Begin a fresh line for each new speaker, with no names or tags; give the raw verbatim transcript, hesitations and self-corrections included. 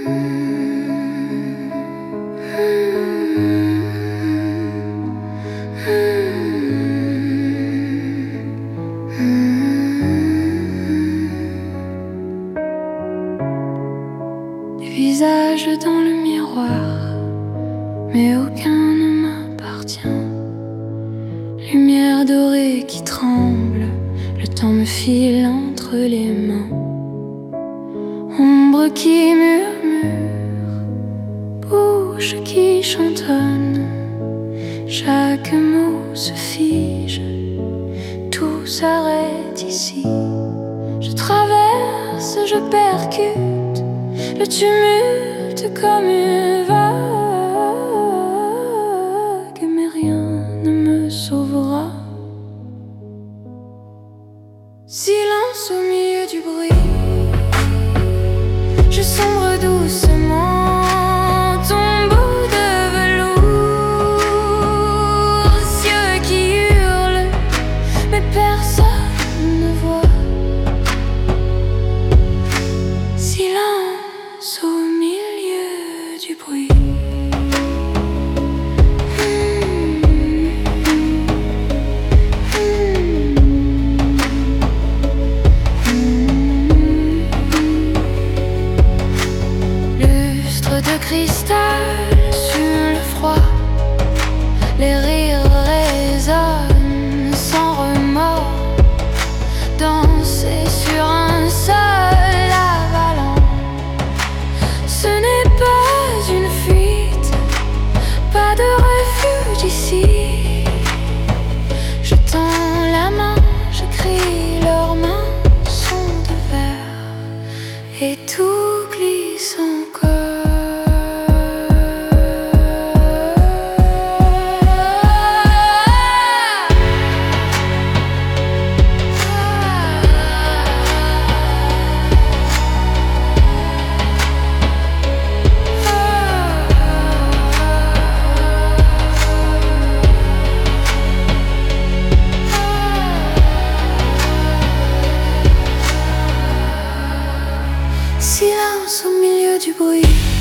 Des visages dans le miroir, mais aucun ne m'appartient. Lumière dorée qui tremble, le temps me file entre les mains. Ombre qui murmure, bouche qui chantonne. Chaque mot se fige, tout s'arrête ici. Je traverse, je percute le tumulte comme une vague, mais rien ne me sauvera. Silence au milieu du bruit, je sombre doucement, tombeau de velours, cieux qui hurlent, mais personne ne voit. Silence au milieu du bruit. De cristal sur le froid, les rires résonnent sans remords. Danser sur un sol avalant, ce n'est pas une fuite, pas de refuge ici. Je tends la main, je crie, leurs mains sont de verre et tout glisse encore. Silence au milieu du bruit.